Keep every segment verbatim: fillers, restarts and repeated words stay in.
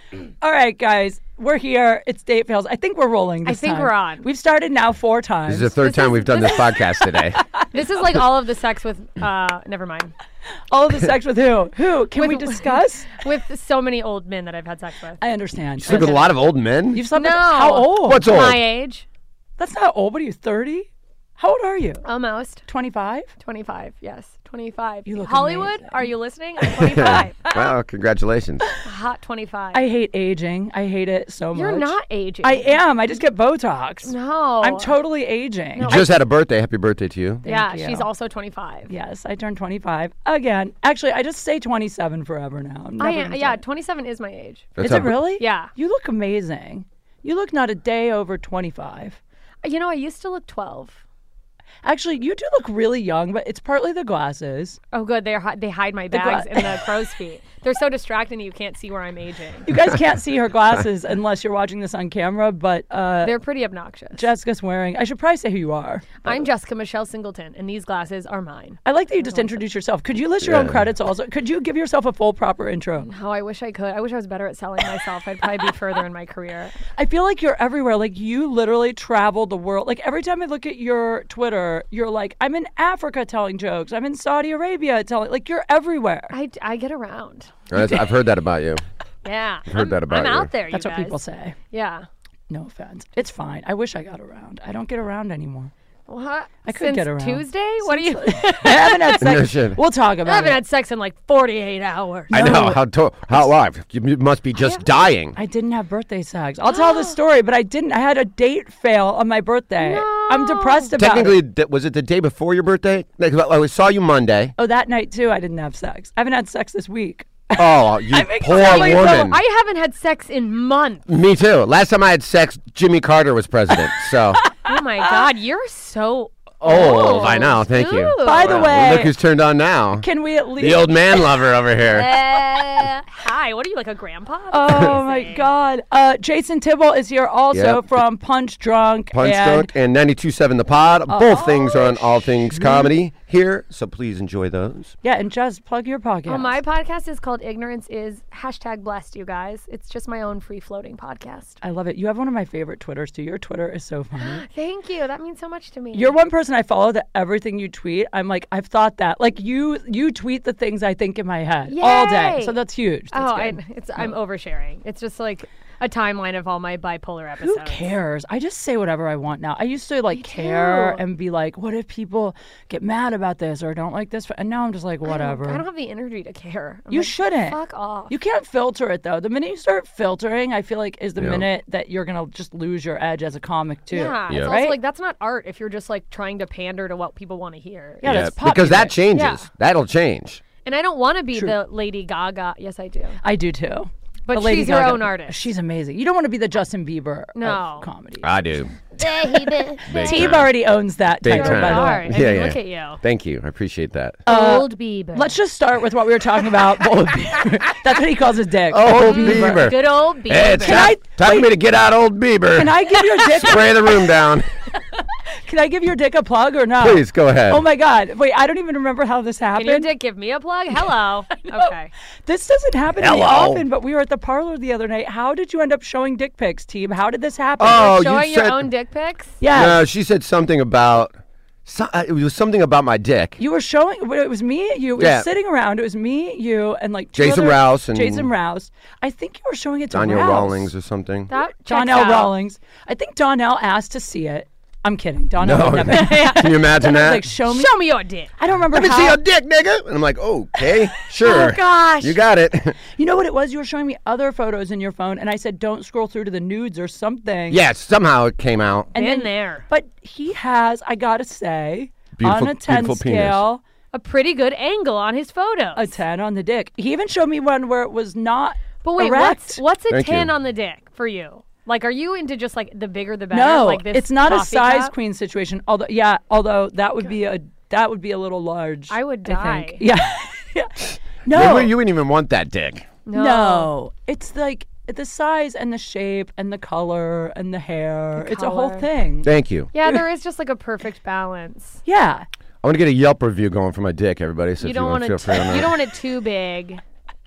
All right, guys. We're here. It's Date Fails. I think we're rolling this I think time. we're on. We've started now four times. This is the third This time is- we've done this podcast today. This is like all of the sex with, uh, never mind. All of the sex with who? Who? Can With- we discuss? With so many old men that I've had sex with. I understand. You sleep with a lot of old men? You've slept No. with how old? What's old? My age. That's not old. What are you, thirty? How old are you? Almost. twenty-five? twenty-five, yes. twenty-five. You look Hollywood, amazing. are you listening? I'm twenty-five. Wow, congratulations. Hot twenty-five. I hate aging. I hate it so much. You're not aging. I am. I just get Botox. No. I'm totally aging. You just had a birthday. Happy birthday to you. Yeah, you. she's also twenty-five. Yes, I turned twenty-five. Again, actually, I just say twenty-seven forever now. I'm I never am, gonna yeah, say- twenty-seven is my age. That's Is how- it really? Yeah. You look amazing. You look not a day over twenty-five. You know, I used to look twelve. Actually, you do look really young, but it's partly the glasses. Oh, good. They hi- they hide my gla- bags in the crow's feet. They're so distracting you can't see where I'm aging. You guys can't see her glasses unless you're watching this on camera, but uh, They're pretty obnoxious. Jessica's wearing, I should probably say who you are. I'm Jessica Michelle Singleton, and these glasses are mine. I like that you just introduced yourself. Could you list your own Yeah. credits also? Could you give yourself a full proper intro? Oh, I wish I could. I wish I was better at selling myself. I'd probably be further in my career. I feel like you're everywhere. Like you literally travel the world. Like every time I look at your Twitter, you're like, I'm in Africa telling jokes. I'm in Saudi Arabia telling, like you're everywhere. I, I get around. That's- I've heard that about you. Yeah. heard I'm, that about I'm you. out there, you That's what guys. people say. Yeah. No offense. It's fine. I wish I got around. I don't get around anymore. What? I could Since get around. Tuesday? What are you? I haven't had No sex. shit. We'll talk I about haven't it. had sex in like forty-eight hours. I know. How to- how live? You must be just dying. I didn't have birthday sex. I'll tell the story, but I didn't. I had a date fail on my birthday. I'm depressed about Technically, it. th- was it the day before your birthday? Like, I saw you Monday. Oh, that night too, I didn't have sex. I haven't had sex this week. Oh, you make poor it sound like woman. I haven't had sex in months. Me too. Last time I had sex, Jimmy Carter was president. So Oh my God, you're so old. I know. Thank you. Ooh. By the Well, way, look who's turned on now. can we at least? The old man lover over here. Uh, hi, what are you, like a grandpa? Oh my God! Uh, Jason Tibble is here also Yep. from Punch Drunk. Punch and Drunk and ninety-two point seven The Pod. Both things are on oh, All Things Comedy here, so please enjoy those. Yeah, and just plug your podcast. Well, my podcast is called Ignorance is hashtag blessed, you guys. It's just my own free floating podcast. I love it. You have one of my favorite Twitters too. Your Twitter is so funny. Thank you. That means so much to me. You're one person I follow that everything you tweet, I'm like, I've thought that. Like you, you tweet the things I think in my head all day. Yay! So that's huge. That's oh, I, good. it's I'm oversharing. It's just like a timeline of all my bipolar Who episodes. cares? I just say whatever I want now. I used to like care too. and be like, what if people get mad about this or don't like this? And now I'm just like, whatever. I don't have the energy to care. I'm You like, shouldn't. Fuck off. You can't filter it though. The minute you start filtering, I feel like is the Yeah. minute that you're gonna just lose your edge as a comic too. yeah, Yeah. it's Right? also like that's not art if you're just like trying to pander to what people want to hear. Yeah, that's pop because that music. changes. Yeah. That'll change. And I don't want to be the Lady Gaga. Yes, I do. I do too. But The Lady she's her Gaga- own artist. She's amazing. You don't want to be the Justin Bieber No. of comedy. I do. Baby. Big Team time. already owns that Big title, time. by the way. I Yeah, mean, yeah. look at you. Thank you. I appreciate that. Old Bieber. Let's just start with what we were talking about. Old Bieber. That's what he calls his dick. Old Bieber. Good old Bieber. Hey, it's Can time, I- time for me to get out old Bieber. Can I give your dick? Spray the room down. Can I give your dick a plug or no? Please, go ahead. Oh my God! Wait, I don't even remember how this happened. Can your dick give me a plug? Hello. Okay. This doesn't happen to me Hello. often, but we were at the parlor the other night. How did you end up showing dick pics, team? How did this happen? Oh, you Showing your said- own dick pics? yeah. No, she said something about. So, uh, it was something about my dick. You were showing. It was me. You were Yeah. sitting around. It was me, you, and like two Jason other- Rouse and- Jason Rouse. I think you were showing it to Daniel Rouse. Rawlings or something. That checks Donnell out. Rawlings. I think Donnell asked to see it. I'm kidding. Donnell No. would never. Can you imagine that? Like show me. Show me your dick. I don't remember Let me how. see your dick, nigga. And I'm like, okay, sure. Oh, gosh. You got it. You know what it was? You were showing me other photos in your phone, and I said, "Don't scroll through to the nudes or something." yeah, somehow it came out. and Been then, there. But he has, I gotta say, Beautiful- on a ten beautiful penis. scale, A pretty good angle on his photos. a ten on the dick. He even showed me one where it was not But wait, erect. what's what's a Thank ten you. on the dick for you? Like, are you into just like the bigger the better? No, like this it's not a coffee size cup? queen situation. Although, yeah, although that would be a that would be a little large. I would I die. think. Yeah. yeah. No. Maybe you wouldn't even want that dick. No. No, it's like the size and the shape and the color and the hair. The it's a whole color. thing. Thank you. Yeah, there is just like a perfect balance. Yeah. I want to get a Yelp review going for my dick, everybody. So You if don't you want want to it. feel free on You that. don't want it too big.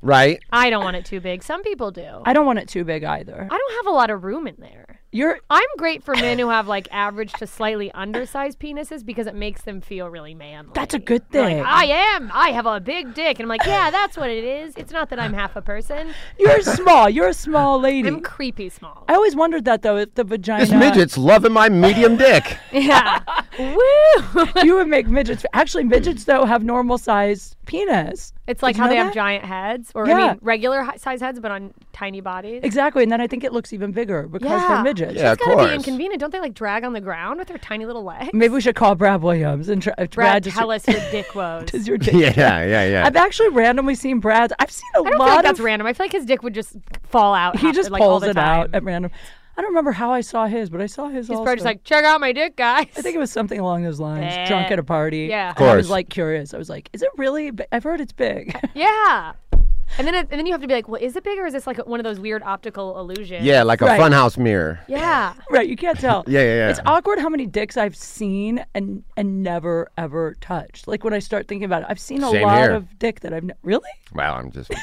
right? I don't want it too big. Some people do. I don't want it too big either. I don't have a lot of room in there. You're I'm great for men who have like average to slightly undersized penises because it makes them feel really manly. That's a good They're thing. Like, I am. I have a big dick. And I'm like, yeah, that's what it is. It's not that I'm half a person. You're small. You're a small lady. I'm creepy small. I always wondered that though, if the vagina. This midget's loving my medium dick. Yeah. Woo! You would make midgets. Actually, midgets though have normal sized penis. It's like Did you how know they have that? giant heads, or Yeah. I mean, regular hi- size heads, but on tiny bodies. Exactly, and then I think it looks even bigger because Yeah. they're midgets. Yeah, of It's gotta be course. inconvenient. Don't they like drag on the ground with their tiny little legs? Maybe we should call Brad Williams and try, Brad, Brad just tell us your dick woes. is your dick. Yeah, yeah, yeah. I've actually randomly seen Brad's. I've seen a I don't lot feel like of. that's random. I feel like his dick would just fall out. He half- just like, all pulls the it time. out at random. I don't remember how I saw his, but I saw his He's also. probably just like, check out my dick, guys. I think it was something along those lines. Eh. Drunk at a party. Yeah. Of And I was course. like curious. I was like, is it really? Big? I've heard it's big. Yeah. And then, it, and then you have to be like, well, is it big or is this like one of those weird optical illusions? Yeah, like a Right. funhouse mirror. Yeah. Right, you can't tell. Yeah, yeah, yeah. It's awkward how many dicks I've seen and and never ever touched. Like when I start thinking about it, I've seen a Same lot here. of dick that I've ne- really. Wow, I'm just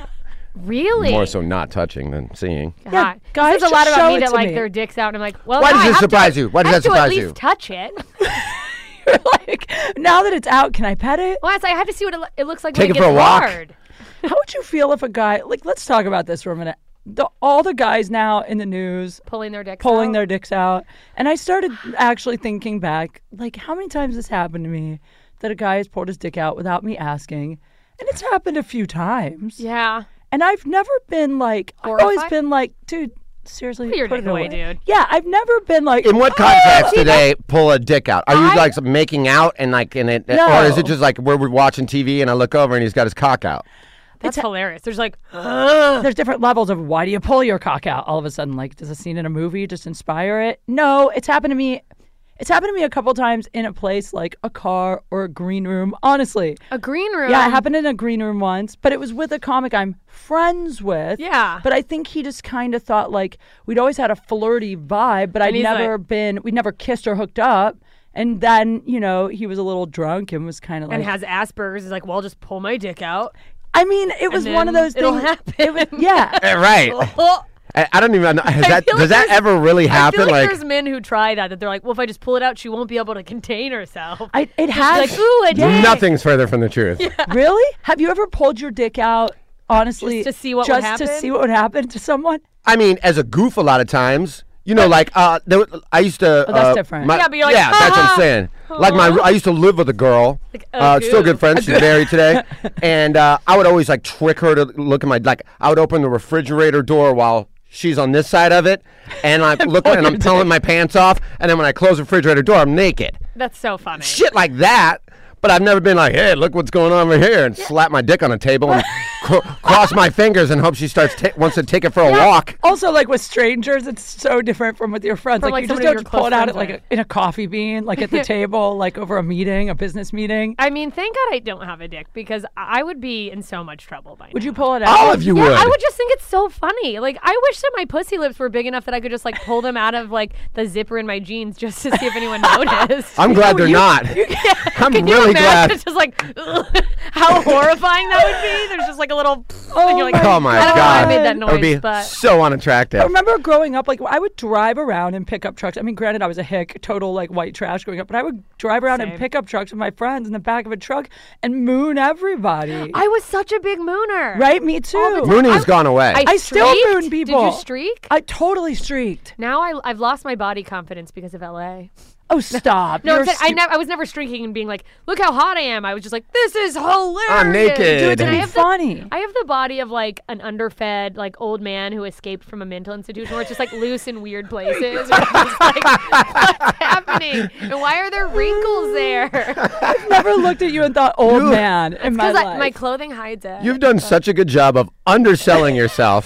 Really? more so not touching than seeing. God. Yeah, This guys says a lot just about show me it that to like me. their dicks out, and I'm like, well, Why no, does I this have surprise to, you? Why I does have that to surprise at you? least touch it. You're like, now that it's out, can I pet it? Well, it's like, I have to see what it, lo- it looks like Take when it it for gets a walk. hard. How would you feel if a guy like? Let's talk about this for a minute. The, all the guys now in the news Pulling their dicks pulling out. their dicks out, and I started actually thinking back, like how many times this happened to me that a guy has pulled his dick out without me asking, and it's happened a few times. Yeah. And I've never been like, I've always Horrified? been like, dude, seriously, Put your put dick it away, away, dude. Yeah, I've never been like. In what "Oh, context see, do they pull a dick out? Are you I- like making out and like in it, No. or is it just like where we're watching T V and I look over and he's got his cock out? That's hilarious. There's like, There's different levels of why do you pull your cock out all of a sudden? Like, does a scene in a movie just inspire it? No, it's happened to me. It's happened to me a couple times in a place like a car or a green room. Honestly, a green room. yeah, it happened in a green room once, but it was with a comic I'm friends with. Yeah. But I think he just kind of thought like we'd always had a flirty vibe, but I'd And he's never like- been. We'd never kissed or hooked up. And then you know he was a little drunk and was kind of like. And has Asperger's. He's like, well, I'll just pull my dick out. I mean, it was and one of then those it'll things. happen. It was, yeah. Eh, right. I, I don't even know. Has that, feel does like that there's- ever really I happen? feel like, Like, there's men who try that. That they're like, well, if I just pull it out, she won't be able to contain herself. I, it has. like, ooh, a dick. nothing's further from the truth. Really? Have you ever pulled your dick out, honestly, Just to see what would just to happen? see what would happen to someone? I mean, as a goof, a lot of times, you know, like uh, there, was- I used to. Oh, that's uh, different. my- Yeah, but you're like, yeah, that's what "Ha I'm saying. Like my, I used to live with a girl. Like, a uh, still goof. good friends. She's married today, and uh, I would always like trick her to look at my like. I would open the refrigerator door while she's on this side of it, and I'm looking and I'm pulling my pants off, and then when I close the refrigerator door, I'm naked. That's so funny. Shit like that. But I've never been like, hey, look what's going on over here, and slap my dick on a table and cro- cross my fingers and hope she starts ta- wants to take it for a walk. Also, like with strangers, it's so different from with your friends. From, like, like, you just somebody don't you're just pull it close out at friends like with. a, in a coffee bean, like at the table, like over a meeting, a business meeting. I mean, thank God I don't have a dick because I would be in so much trouble by now. Would you pull it out? All of you Yeah, would. I would just think it's so funny. Like, I wish that my pussy lips were big enough that I could just like pull them out of like the zipper in my jeans just to see if anyone noticed. I'm glad they're not. I'm Can you really imagine? glad. It's just like ugh, how horrifying that would be. There's just like a little. Oh and you're like, my Oh my I don't know why I God. made that That would be noise, but so unattractive. I remember growing up, like I would drive around in pickup trucks. I mean, granted, I was a hick, total like white trash growing up, but I would drive around in Same. pickup trucks with my friends in the back of a truck and moon everybody. I was such a big mooner. right? Me too. Mooning's gone away. I, I still streaked. moon people. Did you streak? I totally streaked. now I, I've lost my body confidence because of L A. Oh, stop. No, You're I'm saying, I, stu- never, I was never streaking and being like, look how hot I am. I was just like, this is hilarious. I'm naked. Dude, And to I be have the- funny. I have the body of like an underfed, like old man who escaped from a mental institution where it's just like loose in weird places. And it's just like, what's happening? And why are there wrinkles there? I've never looked at you and thought, old man, in my Because life. my clothing hides it. You've done such a good job of underselling yourself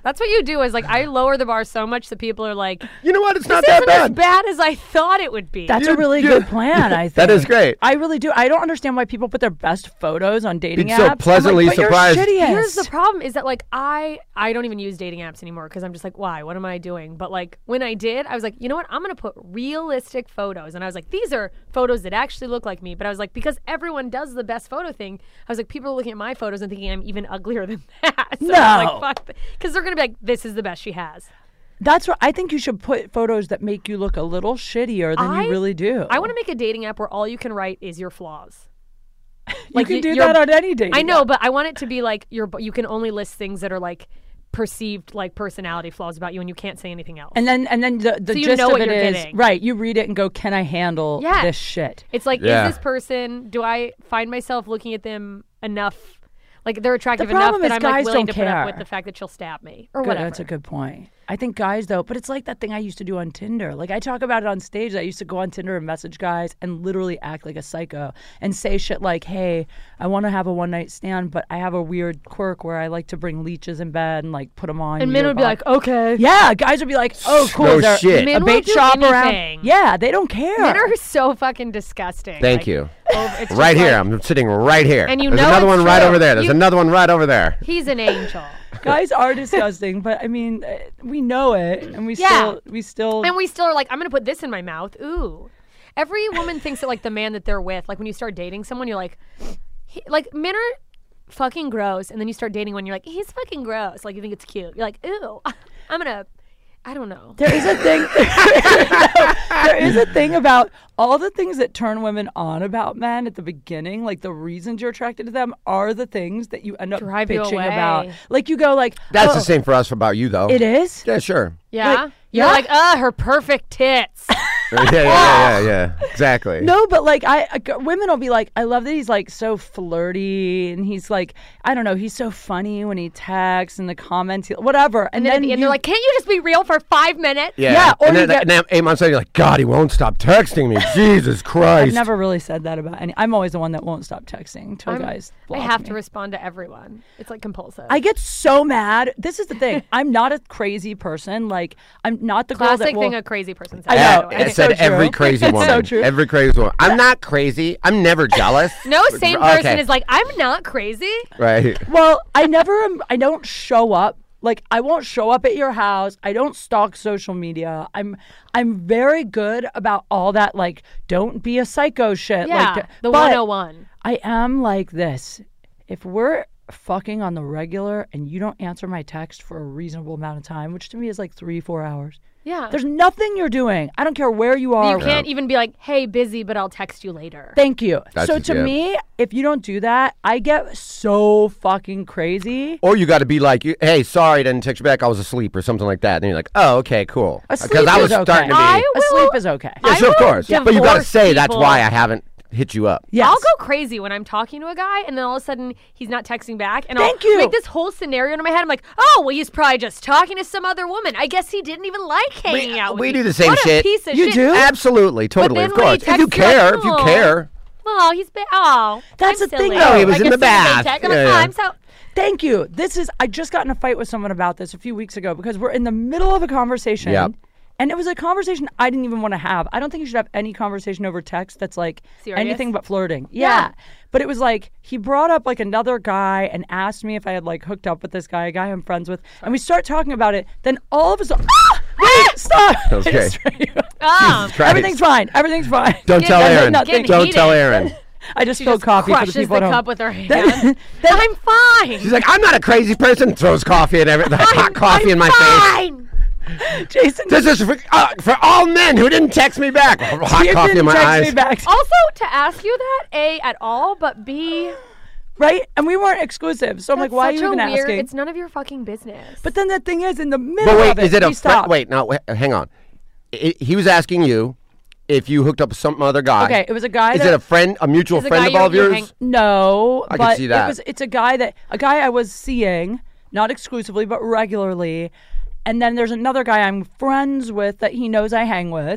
That's what you do. Is like I lower the bar so much that people are like, You know what? It's this not that isn't as bad. bad as I thought it would be. That's You- a really you- good plan, I think. That is great. I really do. I don't understand why people put their best photos on dating Be apps. so I'm pleasantly like, "Put your surprised." shittiest." Here's the problem is that like I I don't even use dating apps anymore because I'm just like, why? What am I doing? But like when I did, I was like, you know what? I'm gonna put realistic photos, and I was like, these are photos that actually look like me. But I was like, because everyone does the best photo thing, I was like, people are looking at my photos and thinking I'm even uglier than that. So I was No. like, fuck, because they're gonna be like, this is the best she has. That's what I think you should put photos that make you look a little shittier than I- you really do. I want to make a dating app where all you can write is your flaws. You can y- do your- that on any dating I know, app. but I want it to be like your. You can only list things that are like perceived like personality flaws about you, and you can't say anything else. And then and then the, the So you gist know of what it you're is getting. right. You read it and go, "Can I handle Yes. this shit?" It's like, Yeah. is this person? Do I find myself looking at them enough? Like they're attractive The enough problem that is I'm like guys willing don't to put up care. with the fact that she'll stab me or Good, whatever. that's a good point. I think guys though, but it's like that thing I used to do on Tinder. Like I talk about it on stage. I used to go on Tinder and message guys and literally act like a psycho and say shit like, "Hey, I want to have a one night stand, but I have a weird quirk where I like to bring leeches in bed and like put them on." And men your would be body." like, okay. "Yeah," guys would be like, "Oh, cool." No Is there shit. Men a will bait do shop around. anything. Yeah, they don't care. Men are so fucking disgusting. Thank Like, you. over- it's just Right here. like, I'm sitting right here. And you There's know another it's one right true. over there. There's You- another one right over there. He's an angel. Guys are disgusting, but I mean, uh, we know it, and we Yeah. still, we still. And we still are like, I'm gonna put this in my mouth. Ooh. Every woman thinks that like the man that they're with, like when you start dating someone, you're like, he, like men are fucking gross, and then you start dating one, you're like, he's fucking gross. Like you think it's cute. You're like, ooh, I'm gonna, I don't know. There is a thing. there is a thing about all the things that turn women on about men at the beginning. Like the reasons you're attracted to them are the things that you end up Drive you bitching away. about. Like you go like, That's oh, the same for us about you, though. It is. Yeah, sure. Yeah. Like, You're yeah. like, uh, her perfect tits. yeah, yeah, yeah, yeah, yeah. Exactly. No, but like I, I g- women will be like, I love that he's like so flirty and he's like, I don't know, he's so funny when he texts and the comments, he- whatever. And, And then at the end, you, they're like, can't you just be real for five minutes? Yeah. Yeah, or and you then, get- and then eight months later, you're like, God, he won't stop texting me. Jesus Christ. I've never really said that about any. I'm always the one that won't stop texting until I'm- guys. I block have me. to respond to everyone. It's like compulsive. I get so mad. This is the thing. I'm not a crazy person. Like I'm not the girl Classic that will. thing a crazy person says. I know. by the I way. It's said so true. every crazy It's woman. so true. Every crazy woman. I'm not crazy. I'm never jealous. No same person Okay. is like, I'm not crazy. Right. Well, I never. am- I don't show up. Like I won't show up at your house. I don't stalk social media. I'm. I'm very good about all that. Like, don't be a psycho shit. Yeah, Like, the but one oh one. I am like this. If we're fucking on the regular and you don't answer my text for a reasonable amount of time, which to me is like three, four hours. Yeah. There's nothing you're doing. I don't care where you are. You can't even be like, hey, busy, but I'll text you later. Thank you. That's so just- to yeah. me, if you don't do that, I get so fucking crazy. Or you got to be like, you- hey, sorry, I didn't text you back. I was asleep or something like that. And you're like, oh, okay, cool. Asleep I was is okay. starting to be. I will- Asleep is okay. yeah, I sure, of will course. But you got to divorce say that's people. why I haven't hit you up. Yes. I'll go crazy when I'm talking to a guy and then all of a sudden he's not texting back. And Thank I'll you. make this whole scenario in my head. I'm like, oh, well, he's probably just talking to some other woman. I guess he didn't even like hanging out with we me. do the same what shit. A piece of You shit. do? Absolutely, totally, then of when he course. If you texts you, like, care, if you "Oh." care. Oh, he's been, oh. That's I'm the thing, silly. though. he was Like, in the as soon as they bath. text, I'm Yeah, like, yeah. oh, I'm so. Thank you. This is, I just got in a fight with someone about this a few weeks ago because we're in the middle of a conversation. Yep. And it was a conversation I didn't even want to have. I don't think you should have any conversation over text that's like Serious? anything but flirting. Yeah. Yeah. But it was like he brought up like another guy and asked me if I had like hooked up with this guy, a guy I'm friends with. And we start talking about it. Then all of a sudden, ah! Wait, stop. Okay. I just- Oh. Christ. Everything's fine. Everything's fine. Don't Getting- tell Aaron. getting Don't tell heated. Aaron. I just She spilled just coffee for the crushes people the at home. cup with her hand. Then- I'm fine. She's like, I'm not a crazy person. Throws coffee and everything. Hot coffee in my face. Fine. Jason, This is for, uh, for all men who didn't text me back. Hot you coffee didn't in my text eyes. me back. Also, to ask you that, A, at all, but B, Right? And we weren't exclusive. So I'm like, that's why are such you even a weird, asking? It's none of your fucking business. But then the thing is, in the middle But wait, of it, is it he a stopped. friend? Wait, no, wait, hang on. I he was asking you if you hooked up with some other guy. Okay, it was a guy Is that it a friend, a mutual Is a friend guy of you- all of you yours? hang- no, I can but see that. it was it's a guy that a guy I was seeing, not exclusively but regularly. And then there's another guy I'm friends with that he knows I hang with.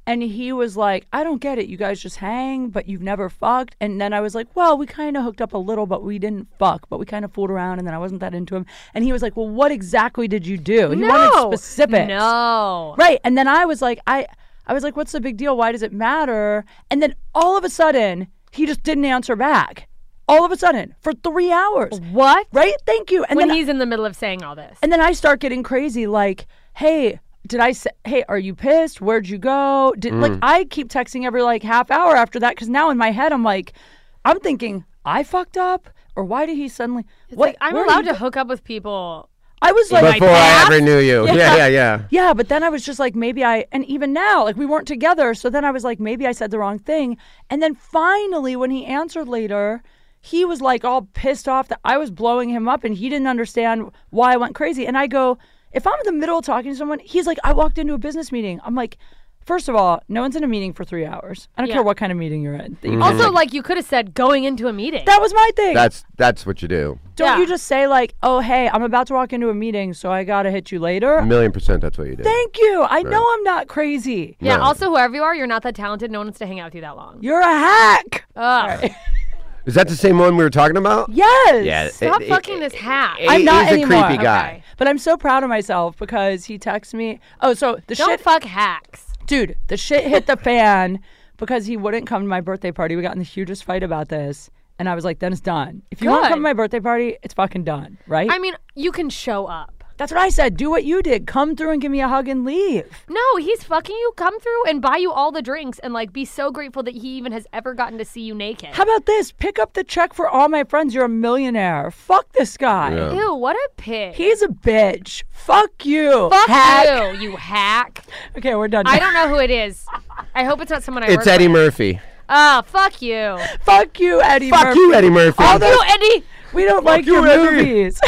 And he was like, I don't get it. You guys just hang, but you've never fucked. And then I was like, well, we kind of hooked up a little, but we didn't fuck. But we kind of fooled around, and then I wasn't that into him. And he was like, well, what exactly did you do? And he no. wanted specifics. No. Right. And then I was like, I, I was like, what's the big deal? Why does it matter? And then all of a sudden, he just didn't answer back. All of a sudden, for three hours. What? Right? Thank you. And when then he's in the middle of saying all this. And then I start getting crazy, like, hey, did I say, hey, are you pissed? Where'd you go? Did Mm. Like, I keep texting every, like, half hour after that, because now in my head, I'm like, I'm thinking, I fucked up? Or why did he suddenly... It's what? like, I'm where allowed did to hook up with people. I was like... Before I ever knew you. Yeah, yeah, yeah. Yeah, but then I was just like, maybe I... And even now, like, we weren't together, so then I was like, maybe I said the wrong thing. And then finally, when he answered later... He was like all pissed off that I was blowing him up and he didn't understand why I went crazy. And I go, if I'm in the middle of talking to someone, he's like, I walked into a business meeting. I'm like, first of all, no one's in a meeting for three hours. I don't Yeah. care what kind of meeting you're in. Mm-hmm. Also, like, you could have said going into a meeting. That was my thing. That's that's what you do. Don't Yeah. you just say like, oh, hey, I'm about to walk into a meeting, so I got to hit you later? A million percent that's what you do. Thank you. I know I'm not crazy. yeah, No. also, whoever you are, you're not that talented. No one wants to hang out with you that long. You're a hack. Ugh. Is that the same one we were talking about? Yes. Yeah. Stop it- fucking it- this hack. it- I'm not he's anymore. a creepy guy. Okay. But I'm so proud of myself because he texts me. Oh, so the Don't shit... fuck hacks. Dude, the shit hit the fan because he wouldn't come to my birthday party. We got in the hugest fight about this. And I was like, then it's done. If you won't Good. come to my birthday party, it's fucking done, right? I mean, you can show up. That's what I said. Do what you did. Come through and give me a hug and leave. No, he's fucking you. Come through and buy you all the drinks and like be so grateful that he even has ever gotten to see you naked. How about this? Pick up the check for all my friends. You're a millionaire. Fuck this guy. Yeah. Ew, what a pig. He's a bitch. Fuck you. Fuck hack. you, you hack. Okay, we're done. I don't know who it is. I hope it's not someone I work It's Eddie with. Murphy. Oh, fuck you. Fuck you, Eddie Fuck Murphy. you, Eddie Murphy. All those- You, Eddie. we don't like you, your Eddie. movies.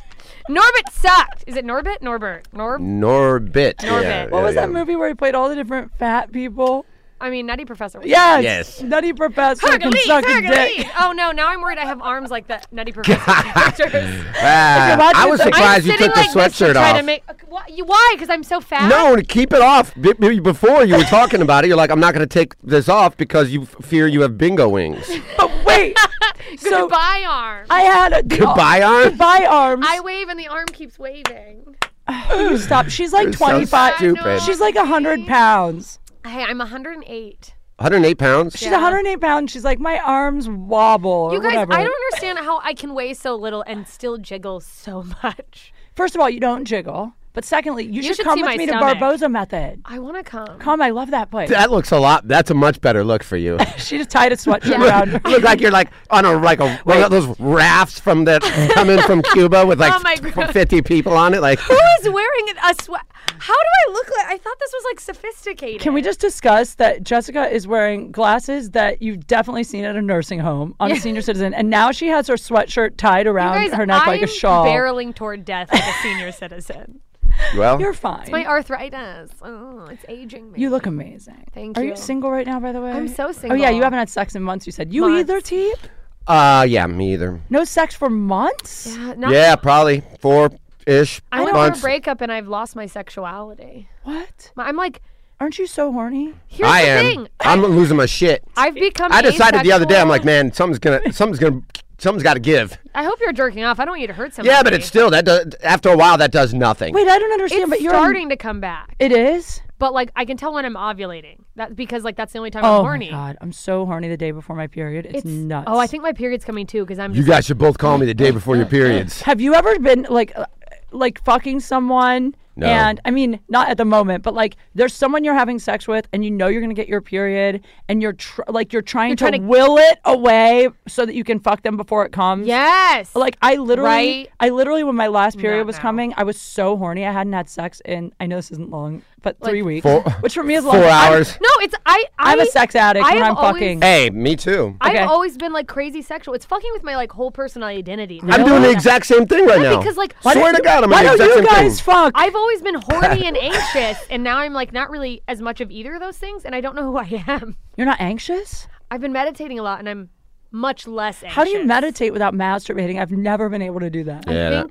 Norbit sucked. Is it Norbit? Norbert. Norb? Norbit. Norbit. Yeah, What yeah, was that yeah. movie where he played all the different fat people? I mean, Nutty Professor. was- Yes. Yes. Nutty Professor can Hercules, suck a Hercules. dick. Oh no, now I'm worried I have arms like the Nutty Professor characters. Ah, If you I was watch it- I'm surprised you sitting took the like this to sweatshirt try off. to make. Why? you- Why? Because I'm so fat. No, to keep it off. B- b- Before you were talking about it, you're like, I'm not going to take this off because you f- fear you have bingo wings. But wait. so Goodbye, arm. I had a the- Goodbye, arm? Goodbye arms. I wave and the arm keeps waving. You stop. She's like You're so twenty-five. stupid. She's like one hundred pounds. Hey, I'm one hundred eight. one hundred eight pounds? She's Yeah. one hundred eight pounds. She's like, my arms wobble. Or You guys, whatever. I don't understand how I can weigh so little and still jiggle so much. First of all, you don't jiggle. But secondly, you, should, should come see with my me stomach. to Barboza Method. I want to come. Come, I love that place. That looks a lot. That's a much better look for you. She just tied a sweatshirt Yeah. around her. You look like you're like on a like a one of those rafts from that come in from Cuba with like Oh my God. fifty people on it. Like Who is wearing a sweat? How do I look like? I thought this was like sophisticated. Can we just discuss that Jessica is wearing glasses that you've definitely seen at a nursing home on a Yeah. senior citizen, and now she has her sweatshirt tied You around guys, her neck like a I'm shawl. barreling toward death like a senior citizen. well, You're fine. My arthritis. Oh, it's aging me. You look amazing. Thank Are you. you single right now, by the way? I'm so Oh single. yeah, you haven't had sex in months. You said you Months. either, Teep? uh, yeah, me either. No sex for months? Yeah, not, Yeah, probably four ish I went through months. a breakup and I've lost my sexuality. What? I'm like, Aren't you so horny? here's I the am. thing. I'm losing my shit. I've become. I decided the other day. I'm like, asexual. man, something's gonna, something's gonna, something's got to give. I hope you're jerking off. I don't want you to hurt somebody. Yeah, but it's still that. Does, after a while, that does nothing. Wait, I don't understand. It's but you're starting to come back. It is. But like, I can tell when I'm ovulating. That because like that's the only time Oh I'm horny. my god, I'm so horny the day before my period. It's, It's nuts. Oh, I think my period's coming too because I'm. You Just guys should both call me the day before your periods. Have you ever been like, uh, like fucking someone? No. And I mean, not at the moment, but like, there's someone you're having sex with, and you know you're gonna get your period, and you're tr- like, you're trying You're to, trying to- will it away so that you can fuck them before it comes. Yes. Like I literally, Right? I literally, when my last period Not was now. coming, I was so horny. I hadn't had sex in, I know this isn't long, but Like, three weeks, Four- which for me is long. Four I'm- hours. No, it's I. I I'm a sex addict I when have I'm always- fucking. Hey, me too. Okay. I've always been like crazy sexual. It's fucking with my like whole personal identity. I'm doing the exact same thing right Yeah, now. because, like, swear why to God, I'm Why doing the don't exact you same guys thing. fuck? I've always been horny and anxious, and now I'm like not really as much of either of those things, and I don't know who I am. You're not anxious? I've been meditating a lot, and I'm much less anxious. How do you meditate without masturbating? I've never been able to do that. Yeah, I that- think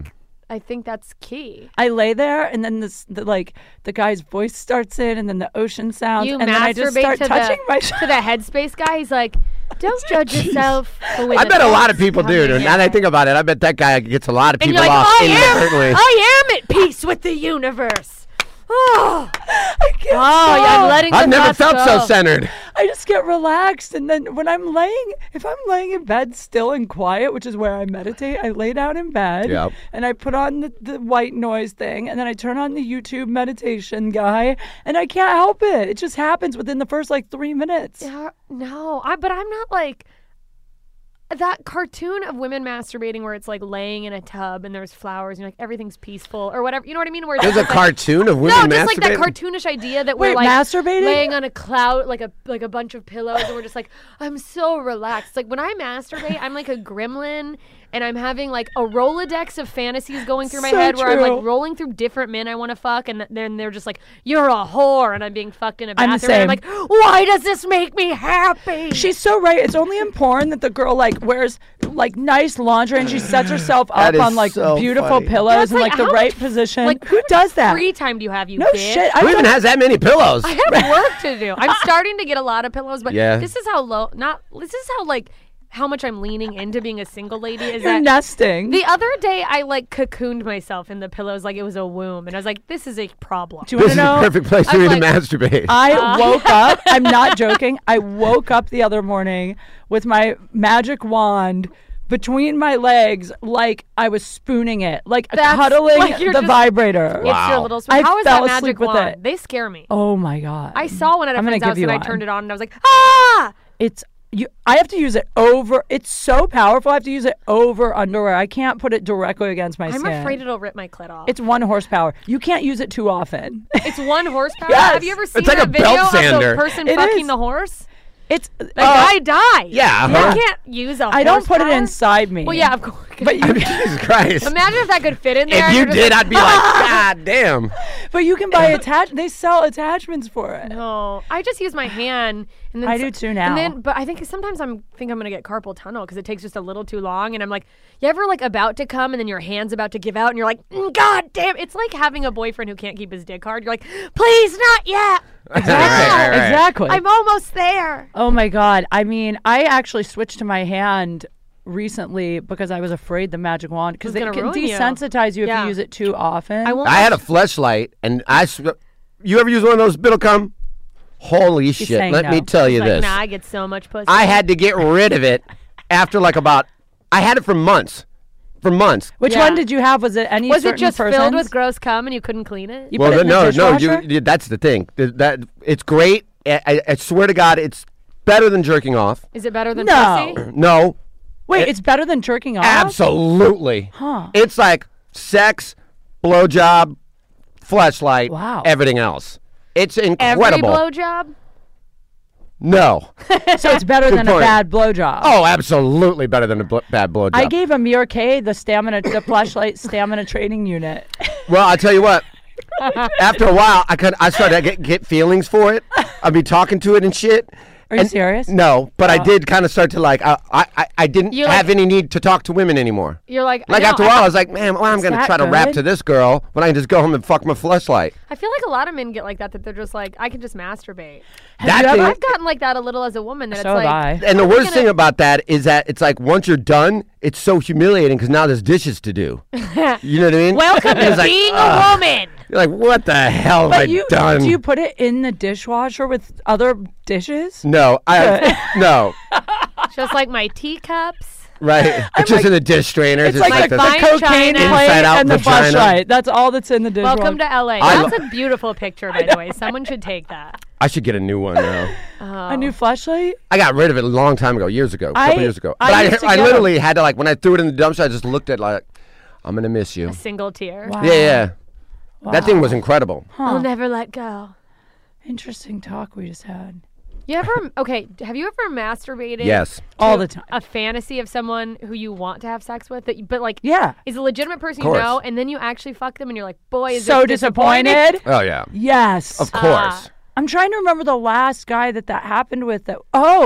I think that's key. I lay there, and then this, the, like, the guy's voice starts in, and then the ocean sounds, You and then I just masturbate start to touching the, my. to the headspace guy. He's like, don't judge yourself. For when I bet a lot of adults people come do. in. And now that I think about it, I bet that guy gets a lot of And people you're like, off I inadvertently. am, I am at peace with the universe. Oh, I get oh so- yeah, I'm letting the I've never thoughts felt go. so centered. I just get relaxed, and then when I'm laying, if I'm laying in bed still and quiet, which is where I meditate, I lay down in bed, Yep. and I put on the, the white noise thing, and then I turn on the YouTube meditation guy, and I can't help it. It just happens within the first like three minutes. Yeah, no, I but I'm not like that cartoon of women masturbating where it's like laying in a tub and there's flowers and you're like everything's peaceful or whatever. You know what I mean? Where it's There's a just like, cartoon of no, women just like that masturbating? cartoonish idea that Wait, we're like masturbating? laying on a cloud, like a like a bunch of pillows, and we're just like, I'm so relaxed. Like when I masturbate, I'm like a gremlin, and I'm having like a Rolodex of fantasies going through my So head where I'm true. like rolling through different men I want to fuck, and th- then they're just like, you're a whore, and I'm being fucked in a I'm the bathroom. And I'm same. like, why does this make me happy? She's so right. It's only in porn that the girl like wears like nice lingerie and she sets herself That up is on like so beautiful funny. pillows That's in like, like the how right much- position. like, who does that? free time do you have, you No bitch? shit. Who I've even done- has that many pillows? I have work to do. I'm starting to get a lot of pillows, but Yeah. this is how low. Not this is how like how much I'm leaning into being a single lady. Is You're that nesting. the other day I like cocooned myself in the pillows like it was a womb, and I was like, this is a problem. Do you This want is to the know? perfect place for I'm me to like- masturbate. I Uh. woke up. I'm not joking. I woke up the other morning with my magic wand between my legs, like I was spooning it, like That's- cuddling like you're the just- vibrator. It's your Wow. little. I How is fell that asleep magic with wand? it. They scare me. Oh my god! I saw one at a I'm gonna friend's give house you and I one. turned it on and I was like, ah! It's you. I have to use it over. It's so powerful. I have to use it over underwear. I can't put it directly against my I'm skin. afraid it'll rip my clit off. It's one horsepower. You can't use it too often. It's one horsepower. Yes. Have you ever seen like a that video belt of the sander. person It fucking is. the horse? It's. The uh, guy died. Yeah, You uh-huh. can't use a I don't put it horsepower? inside me. Well, yeah, of course. But you, Jesus Christ. Imagine if that could fit in there. If and you you're just did, like, I'd be like, God damn. but you can buy attach. They sell attachments for it. No, I just use my hand. And then I s- do too now. And then, but I think sometimes I'm think I'm gonna get carpal tunnel because it takes just a little too long. And I'm like, you ever like about to come and then your hand's about to give out and you're like, mm, God damn! It's like having a boyfriend who can't keep his dick hard. You're like, please, not yet. Right, right, right. Exactly. I'm almost there. Oh my God. I mean, I actually switched to my hand recently because I was afraid the magic wand, because was it gonna can ruin you. desensitize you, if Yeah. you use it too often. I won't. I had a fleshlight, and I. sw- You ever use one of those Biddlecom? Holy shit! saying Let me no. tell you like, this. nah, I get so much pussy. I had to get rid of it after like about. I had it for months. For months. Which Yeah. one did you have? Was it any Was it certain just filled person's? with gross cum and you couldn't clean it? You well, put it in no, the no, you, dishwasher? you- That's the thing. Th- That it's great. I, I, I swear to God, it's better than jerking off. Is it better than No. pussy? No, Wait, it- it's better than jerking off? absolutely. Huh. It's like sex, blowjob, fleshlight, Wow. everything else. It's Every incredible. blowjob? no. So it's better Good than point. a bad blowjob. Oh, absolutely better than a bl- bad blowjob. I gave Amir K the stamina, the flashlight stamina training unit. Well, I tell you what. After a while, I could I started to get, get feelings for it. I'd be talking to it and shit. Are you And- serious? No, but I did kind of start to like. I I, I- I didn't You have like- any need to talk to women anymore. You're like, Like no, after a I- while, I was like, man, well, I'm gonna that try to rap good? to this girl when I can just go home and fuck my fleshlight. I feel like a lot of men get like that, that they're just like, I can just masturbate. That you thing, ever- I've gotten like that a little as a woman. That So it's have like, I. and the I'm worst gonna- thing about that is that it's like once you're done, it's so humiliating because now there's dishes to do. You know what I mean? Welcome It's to like, being ugh. a woman. You're like, what the hell have I But you, done? do you put it in the dishwasher with other dishes? no, I no. Just like my teacups. Right, it's just in the dish strainer. It's just like, the, the fine cocaine china. plate Inside out and the vagina. flashlight. That's all that's in the dishwasher. Welcome to L A. I That's lo- a beautiful picture, by the way. Someone should take that. I should get a new one now. Oh. a new flashlight. I got rid of it a long time ago, years ago, a I- couple years ago. I But I, used to I, get 'em. literally had to like when I threw it in the dumpster, I just looked at it like, I'm gonna miss you. A single tear. Wow. Yeah, yeah. That thing Wow. was incredible. I'll never let go. Interesting talk we just had. You ever, okay, have you ever masturbated? Yes. All the time. A fantasy of someone who you want to have sex with, that you, but like, Yeah. is a legitimate person Of you course. know, and then you actually fuck them and you're like, boy, is So this disappointed? disappointed. Oh yeah. Yes. Of Ah. course. I'm trying to remember the last guy that that happened with. That oh,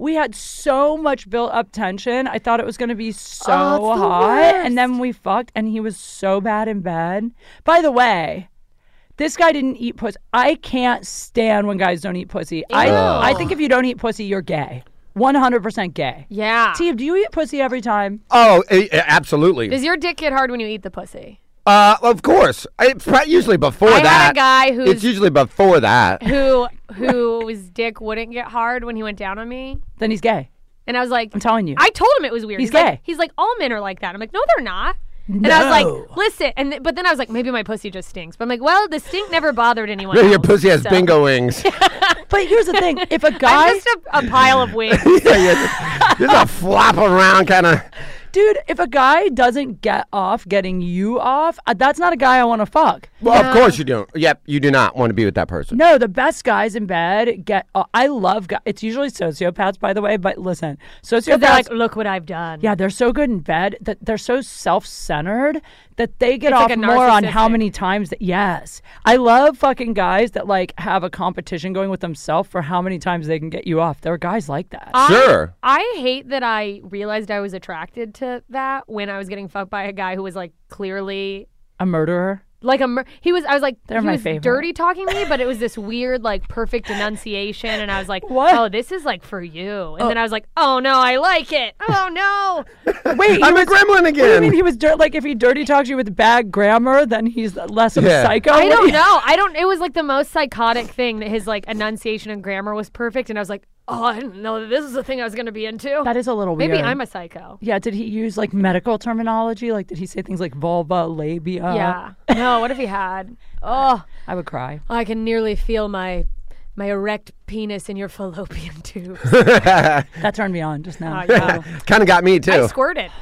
We had so much built up tension. I thought it was going to be so Oh, it's the hot. worst. And then we fucked, and he was so bad in bed. By the way, this guy didn't eat pussy. I can't stand when guys don't eat pussy. I, Ew. I think if you don't eat pussy, you're gay. one hundred percent gay. Yeah. Steve, do you eat pussy every time? Oh, eh, eh, absolutely. Does your dick get hard when you eat the pussy? Uh, of course. It's pro- usually before I that. had a guy who's It's usually before that. who whose dick wouldn't get hard when he went down on me, Then he's gay. and I was like, I'm telling you. I told him it was weird. He's like, gay. he's like, all men are like that. I'm like, no, they're not. And I was like, listen, and th- but then I was like, maybe my pussy just stinks. But I'm like, well, the stink never bothered anyone Your else, pussy has so- bingo wings. But here's the thing. If a guy... I'm just a, a pile of wings. yeah, yeah. Just a flop around kind of. Dude, if a guy doesn't get off getting you off, uh, that's not a guy I want to fuck. Well, Yeah. of course you don't. Yep, you do not want to be with that person. No, the best guys in bed get. Uh, I love guys. It's usually sociopaths, by the way. But listen, sociopaths. They're like, look what I've done. yeah, they're so good in bed that they're so self-centered that they get It's off like a more on how narcissistic. many times that. Yes, I love fucking guys that like have a competition going with themselves for how many times they can get you off. There are guys like that. I- Sure. I hate that I realized I was attracted to that when I was getting fucked by a guy who was like clearly A murderer. like a mur- he was I was like They're he my was favorite. dirty talking me, but it was this weird like perfect enunciation, and I was like, What? oh, this is like for you. And then I was like, oh no, I like it. Oh no. Wait, he I'm was, a gremlin What do you again. mean he was dirt? Like if he dirty talks you with bad grammar, then he's less of Yeah. a psycho. I What do don't you- know. I don't. It was like the most psychotic thing that his like enunciation and grammar was perfect, and I was like, oh, I didn't know that this is the thing I was going to be into. That is a little weird. Maybe I'm a psycho. Yeah, did he use like medical terminology? Like, did he say things like vulva, labia? Yeah. No. What if he had? Oh, I would cry. I can nearly feel my my erect penis in your fallopian tube. That turned me on just now. Oh, yeah. Kind of got me too. I squirted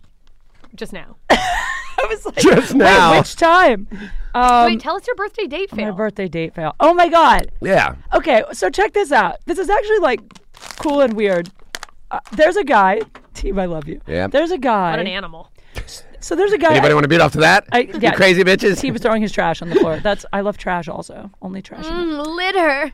just now. I was like, Just wait, now. which time? Um, Wait, tell us your birthday date my fail. birthday date fail. Oh my god. Yeah. Okay, so check this out. This is actually like cool and weird. Uh, there's a guy. Team, I love you. Yeah. There's a guy. What an animal. So there's a guy. Anybody want to beat off to that? I- You yeah. crazy bitches. He was throwing his trash on the floor. That's I love trash also. Only trash. Mm, litter.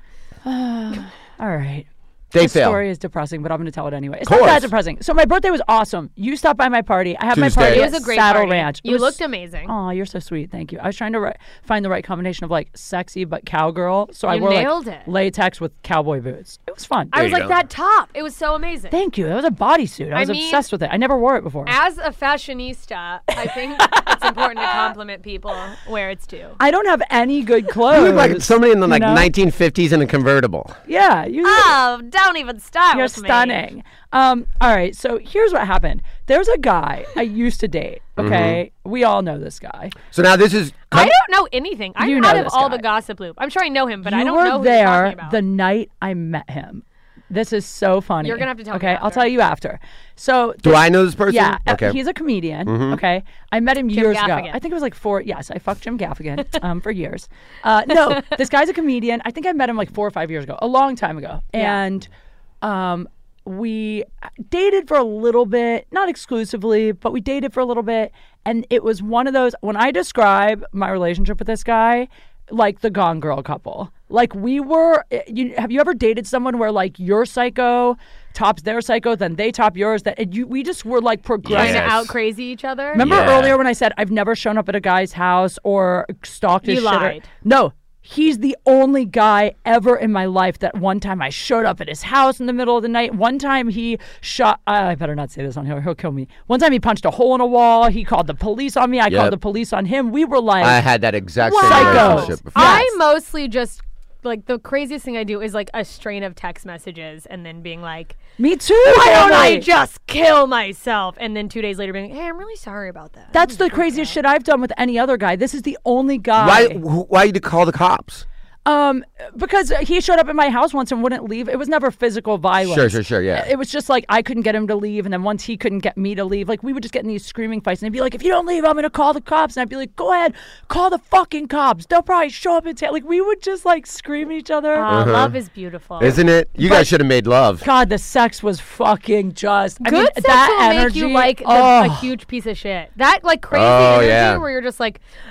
All right. Date This fail. story is depressing, but I'm going to tell it anyway. It's Course. not that depressing. So my birthday was awesome. You stopped by my party. I had my Tuesday. party It at was a great Saddle party. Ranch. It You was- looked amazing. Oh, you're so sweet. Thank you. I was trying to ri- find the right combination of like sexy but cowgirl. So I You wore nailed like it. latex with cowboy boots. It was fun. I was you like go. that top. It was so amazing. Thank you. It was a bodysuit. I I was mean- obsessed with it. I never wore it before. As a fashionista, I think it's important to compliment people where it's due. I don't have any good clothes. You look like somebody in the like you know? nineteen fifties in a convertible. Yeah, you. Oh, don't even start You're with me. stunning. Um, all right, so here's what happened. There's a guy I used to date. Okay, we all know this guy. So now this is. I don't know anything. I'm You know out of this all guy. the gossip loop. I'm sure I know him, but you I don't were know who you're there talking about. the night I met him. This is so funny. You're gonna have to tell me Okay, I'll after. tell you after. So Do I know this person? yeah, uh, Okay. he's a comedian. Okay, I met him Jim years ago. Gaffigan. I think it was like four. Yes, I fucked Jim Gaffigan um, for years. Uh, no, this guy's a comedian. I think I met him like four or five years ago, a long time ago, Yeah. and um, we dated for a little bit, not exclusively, but we dated for a little bit, and it was one of those. When I describe my relationship with this guy, like the Gone Girl couple. Like we were, you, have you ever dated someone where like your psycho tops their psycho, then they top yours? That and you, we just were like Trying progressive. to Yes. out crazy each other. Remember Yeah. earlier when I said I've never shown up at a guy's house or stalked his You shit? or- lied. No. He's the only guy ever in my life that one time I showed up at his house in the middle of the night. One time he shot, uh, I better not say this on here, he'll kill me. One time he punched a hole in a wall. He called the police on me. I Yep. called the police on him. We were like, I had that exact same Psychos. relationship before. Yes. I mostly just like the craziest thing I do is like a strain of text messages and then being like, me too. why don't I Emily." just kill myself? And then two days later being, hey, I'm really sorry about that. That's the craziest shit I've done with any other guy. This is the only guy. Why? wh- Why did you call the cops? Um, because he showed up at my house once and wouldn't leave. It was never physical violence. Sure, sure, sure, yeah. It was just like I couldn't get him to leave, and then once he couldn't get me to leave, like we would just get in these screaming fights, and he'd be like, "If you don't leave, I'm gonna call the cops." And I'd be like, "Go ahead, call the fucking cops. They'll probably show up and take." Like we would just like scream at each other. Aw, love is beautiful. Isn't it? You guys should have made love. God, the sex was fucking just. I Good mean, sex that will energy. make you like the, oh. a huge piece of shit. That like crazy Oh, energy yeah. where you're just like,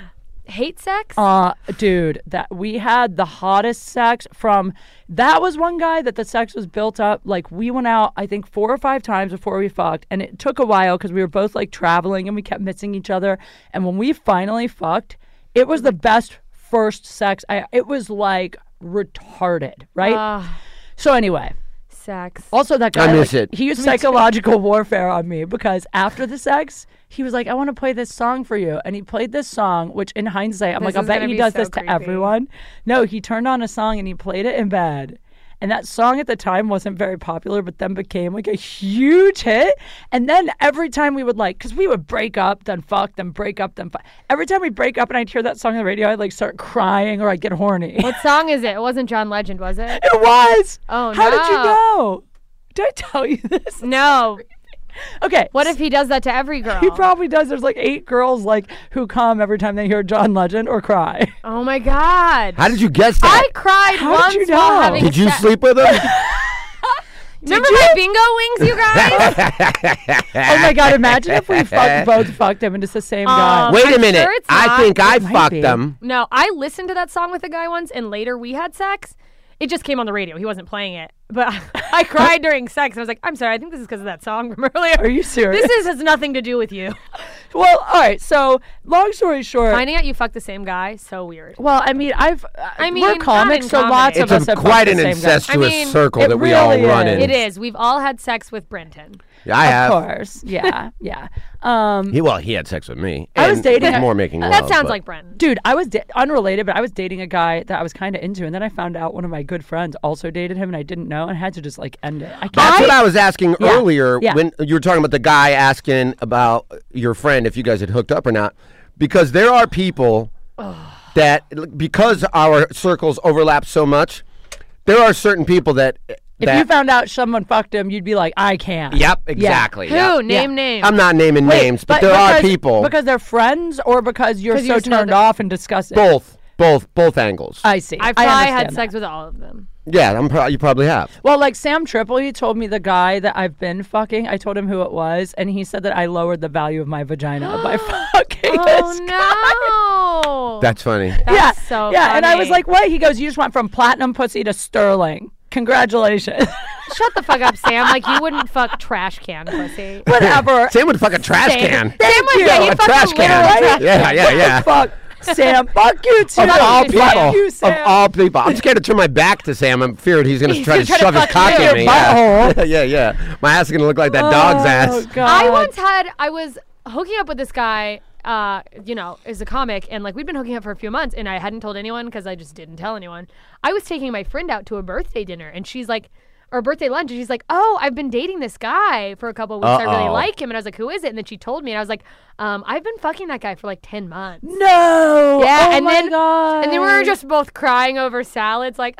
hate sex? Uh, dude, that we had the hottest sex from. That was one guy that the sex was built up. Like we went out, I think four or five times before we fucked, and it took a while because we were both like traveling and we kept missing each other. And when we finally fucked, it was the best first sex. I it was like retarded, right? Uh, So anyway. sex. Also, that guy, I miss like, it. he used psychological warfare on me because after the sex, he was like, I want to play this song for you. And he played this song, which in hindsight, I'm This like, I is bet gonna he be does so this creepy. to everyone. No, he turned on a song and he played it in bed. And that song at the time wasn't very popular, but then became like a huge hit. And then every time we would like, because we would break up, then fuck, then break up, then fuck. Every time we break up and I'd hear that song on the radio, I'd like start crying or I'd get horny. What song is it? It wasn't John Legend, was it? It was. Oh, How did you no. know? Did I tell you this? No. Okay. What if he does that to every girl? He probably does. There's like eight girls like who come every time they hear John Legend or cry. Oh my God. How did you guess that? I cried How did once you while know? having Did you sex. sleep with him? Remember my bingo wings, you guys? Oh my God! Imagine if we fucked, both fucked him and it's the same guy. Um, Wait a I'm minute. sure it's I not. think I It might fucked be. them. No, I listened to that song with a guy once, and later we had sex. It just came on the radio. He wasn't playing it, but I cried during sex. And I was like, "I'm sorry. I think this is because of that song from earlier." Are you serious? This is has nothing to do with you. Well, all right. So, long story short. Finding out you fucked the same guy, so weird. Well, I mean, I've. I mean, we're not comics, in so comedy. lots It's of us a, have quite fucked an the same guy. incestuous I mean, circle it that we all really run is. in. It is. We've all had sex with Brenton. Yeah, I have. Of course. Yeah. Yeah. Um, He, well, he had sex with me. I was and dating a- more making love. That sounds but- like Brenton. Dude, I was da- unrelated, but I was dating a guy that I was kind of into, and then I found out one of my good friends also dated him, and I didn't know, and I had to just like end it. I can't. That's what I was asking Yeah, earlier yeah. when you were talking about the guy asking about your friend if you guys had hooked up or not. Because there are people that, because our circles overlap so much, there are certain people that. If that you found out someone fucked him, you'd be like, I can't. Yep, exactly. Who? yep. Name Yeah. names. I'm not naming Wait, names, but, there are because- people. because they're friends, or because you're 'Cause you so just know turned that- off and disgusting. both, both, both angles. I see. I've I probably understand had that. sex with all of them. yeah, I'm pro- you probably have. Well, like Sam Tripoli told me the guy that I've been fucking. I told him who it was, and he said that I lowered the value of my vagina by fucking this Oh no! That's funny. That's yeah, so yeah. And I was funny. like, "What?" He goes, "You just went from platinum pussy to sterling. Congratulations." Shut the fuck up, Sam. Like you wouldn't fuck trash can pussy. Whatever. Sam would fuck a trash Sam- can. Sam Thank would, you. yeah, he A fucked trash a can. literal trash Yeah, yeah, yeah. Fuck, Sam. Fuck you too. Of all you, people, Sam. Fuck you, of Sam. all people, I'm scared to turn my back to Sam. I'm feared he's going to He's try to gonna shove his fuck cock you. in me. Your Yeah. butthole. yeah, yeah. My ass is going to look like that dog's Oh, ass. God. I once had, I was hooking up with this guy, uh, you know, is a comic, and like we'd been hooking up for a few months, and I hadn't told anyone because I just didn't tell anyone. I was taking my friend out to a birthday dinner, and she's like, or a birthday lunch, and she's like, "Oh, I've been dating this guy for a couple of weeks. I really Uh-oh. like him." And I was like, "Who is it?" And then she told me, and I was like, um, "I've been fucking that guy for like ten months." No. Yeah, Oh and my then God. and then we were just both crying over salads, like.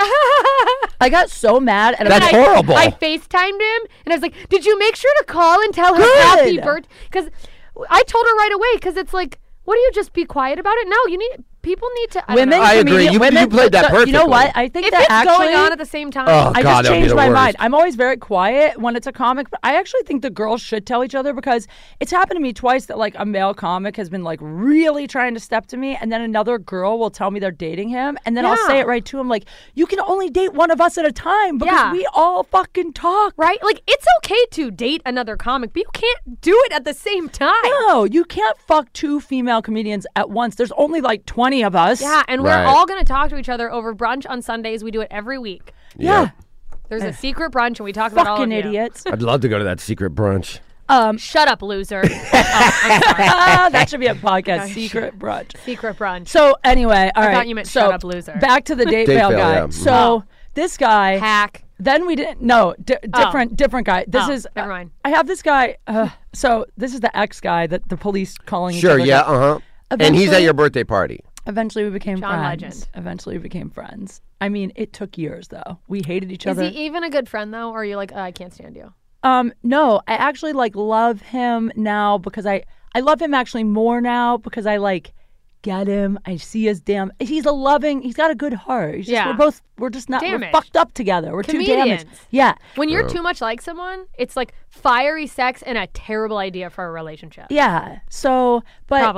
I got so mad, and That's I, horrible. I FaceTimed him, and I was like, "Did you make sure to call and tell her Good. happy birthday?" Because I told her right away. Because it's like, what do you just be quiet about it? No, you need people need to. I don't women. know. I agree. comedian- You- you women, played that You know what? perfectly. I think If that it's actually going on at the same time. Oh, I God, just that would be changed the my worst. mind. I'm always very quiet when it's a comic, but I actually think the girls should tell each other because it's happened to me twice that like a male comic has been like really trying to step to me, and then another girl will tell me they're dating him, and then I'll Yeah. say it right to him like, "You can only date one of us at a time because Yeah. we all fucking talk." Right? Like, it's okay to date another comic, but you can't do it at the same time. No, you can't fuck two female comedians at once. There's only like twenty of us. Yeah, and Right. we're all going to talk to each other over brunch on Sundays. We do it every week. Yeah. There's a secret brunch, and we talk about all Fucking of you. idiots. I'd love to go to that secret brunch. Um, Shut up, loser. Oh, I'm sorry. ah, that should be a podcast. Secret brunch. Secret brunch. So anyway, all right. thought you meant so shut up, loser. Back to the date, Date bail bail, guy. yeah. So Oh. this guy. Hack. Then we didn't. No, di- different, different guy. This Oh, is. never mind. I have this guy. Uh, so this is the ex guy that the police calling. each Sure, other yeah, guy. uh huh. And he's at Eventually- your birthday party. Eventually, we became John friends. Legend. Eventually, we became friends. I mean, it took years though. We hated each Is other. he even a good friend, though? Or are you like, oh, I can't stand you? Um, no, I actually like love him now because I I love him actually more now because I like get him. I see his damn. He's a loving. He's got a good heart. He's just, Yeah. we're both. We're just not. Damaged. We're fucked up together. We're too damaged. Comedians. Yeah. When you're too much like someone, it's like fiery sex and a terrible idea for a relationship. Yeah. So, but Probably.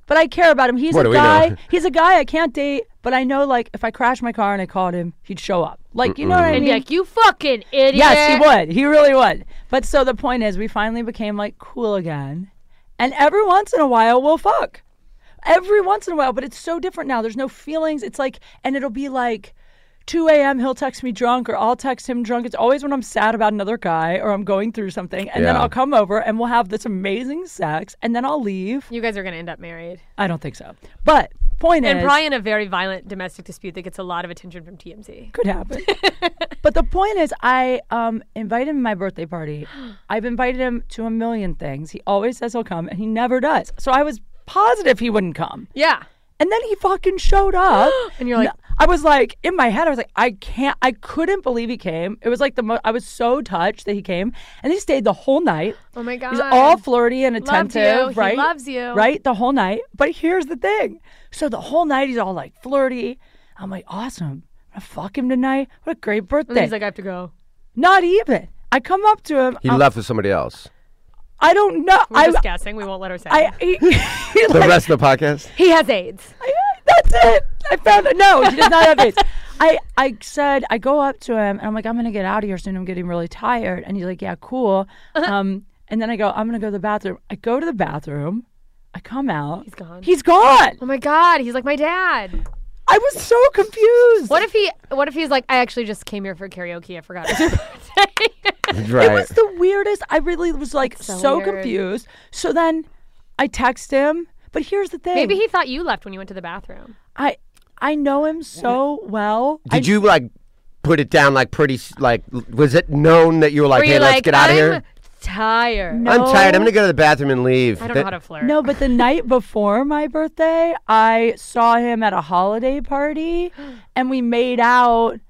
but I care about him. He's What a do we guy. know? He's a guy I can't date, but I know like if I crashed my car and I called him, he'd show up. Like, you know what I And mean? be like, you fucking idiot. Yes, he would. He really would. But so the point is, we finally became like cool again. And every once in a while, we'll fuck. Every once in a while. But it's so different now. There's no feelings. It's like, and it'll be like two a.m. He'll text me drunk or I'll text him drunk. It's always when I'm sad about another guy or I'm going through something. And then Yeah. I'll come over and we'll have this amazing sex. And then I'll leave. You guys are going to end up married. I don't think so. But point And is. probably in a very violent domestic dispute that gets a lot of attention from T M Z. Could happen. But the point is, I um, invited him to my birthday party. I've invited him to a million things. He always says he'll come, and he never does. So I was positive he wouldn't come. Yeah. And then he fucking showed up. And you're like- I was like, in my head, I was like, I can't, I couldn't believe he came. It was like the most, I was so touched that he came. And he stayed the whole night. Oh my God. He's all flirty and Loved you. attentive, He right? loves you. Right? The whole night. But here's the thing. So the whole night, he's all like flirty. I'm like, awesome. I'm gonna fuck him tonight. What a great And birthday. then he's like, I have to go. Not even. I come up to him. He I'm- left with somebody else. I don't know. We're I, just guessing. We won't let her say. I, he, he, The like, rest of the podcast? he has AIDS. I- that's it. I found it. No, he does not have AIDS. I, I said, I go up to him and I'm like, I'm going to get out of here soon. I'm getting really tired. And he's like, yeah, cool. Um, and then I go, I'm going to go to the bathroom. I go to the bathroom. I come out. He's gone. He's gone. Oh my God. He's like my dad. I was so confused. What if he? What if he's like, I actually just came here for karaoke. I forgot it's your birthday. Right. It was the weirdest. I really was like so so, weird. confused. So then I text him. But here's the thing. Maybe he thought you left when you went to the bathroom. I I know him so well. Did I, you like put it down like pretty s- like was it known that you were like, Were hey, you let's like, get out of I'm here? tired. No. I'm tired. I'm gonna go to the bathroom and leave. I don't That- know how to flirt. No, but the night before my birthday, I saw him at a holiday party and we made out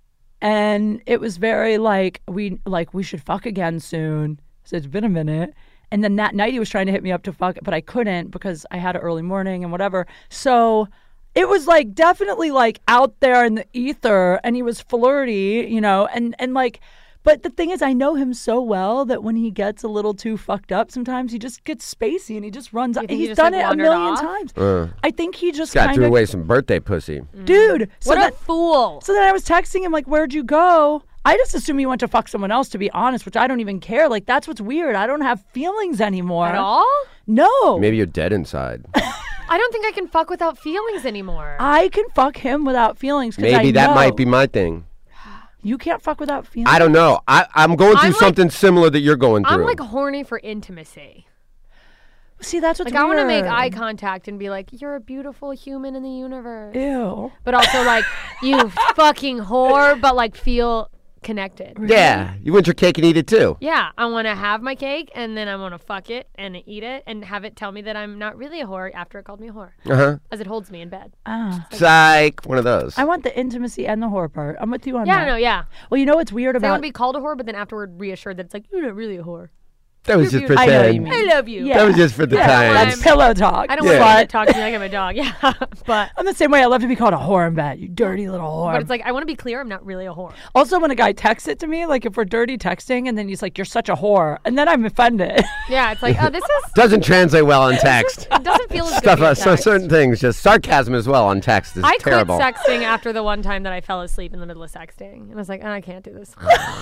and it was very like we like we should fuck again soon. So it's been a minute. And then that night he was trying to hit me up to fuck, but I couldn't because I had an early morning and whatever. So it was like definitely like out there in the ether and he was flirty, you know, and, and like, but the thing is I know him so well that when he gets a little too fucked up sometimes he just gets spacey and he just runs out. think he He's just, done like, it a wandered million off? times. Uh, I think he just Scott kind threw of, away some birthday pussy. dude. So what that, a fool. so then I was texting him like, where'd you go? I just assume he went to fuck someone else, to be honest, which I don't even care. Like, that's what's weird. I don't have feelings anymore. At all? No. Maybe you're dead inside. I don't think I can fuck without feelings anymore. I can fuck him without feelings. 'cause Maybe I that know. might be my thing. You can't fuck without feelings. I don't know. I, I'm going through I'm like- something similar that you're going through. I'm like horny for intimacy. See, that's what's Like I want to weird. make eye contact and be like, "You're a beautiful human in the universe," Ew. but also like, "You fucking whore," but like feel connected. yeah, you want your cake and eat it too. Yeah, I want to have my cake and then I want to fuck it and eat it and have it tell me that I'm not really a whore after it called me a whore, Uh huh. as it holds me in bed. Ah. Psych. One of those. I want the intimacy and the horror part. I'm with you on Yeah, that. no, yeah. Well, you know what's weird I about want to be called a whore, but then afterward reassured that it's like you're not really a whore. that was just beautiful. I know what pretend. you mean. I love you. Yeah. That was just for the Yeah, time. that's pillow talk. I don't Yeah. want you to talk to me like I'm a dog. Yeah, but I'm the same way. I love to be called a whore in bed. You dirty little whore. but it's like I want to be clear. I'm not really a whore. Also, when a guy texts it to me, like if we're dirty texting, and then he's like, "You're such a whore," and then I'm offended. Yeah, it's like oh, this is Doesn't translate well on text. it doesn't feel as Stuff. good. Uh, as so text. certain things, just sarcasm as well on text is I terrible. quit sexting after the one time that I fell asleep in the middle of sexting, and I was like, oh, I can't do this.